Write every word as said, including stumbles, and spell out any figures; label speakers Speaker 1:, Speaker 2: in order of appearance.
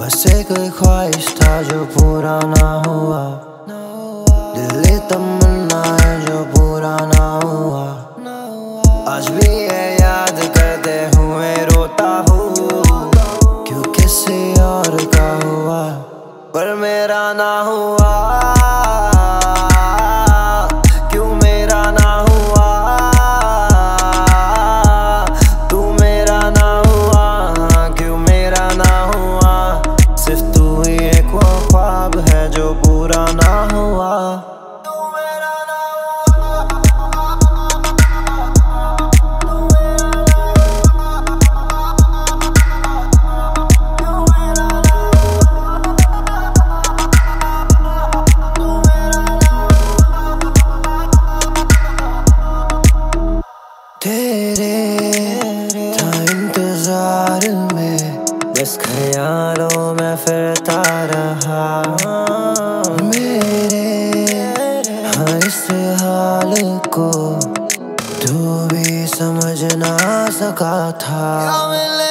Speaker 1: बस एक ख्वाहिश था जो पूरा ना हुआ, दिल तमन्ना है जो पूरा ना हुआ। आज भी ये याद करते हुए रोता हूँ, क्यों किसी और का हुआ पर मेरा ना हुआ। क्यों मेरा ना हुआ, तू मेरा ना हुआ, क्यों मेरा ना हुआ। सिर्फ तू ही एक वो ख्वाब है जो पूरा ना हुआ। तेरे था इंतजार में, बस ख्यालों में फिरता रहा। मेरे हाँ इस हाल को तू भी समझ ना सका था।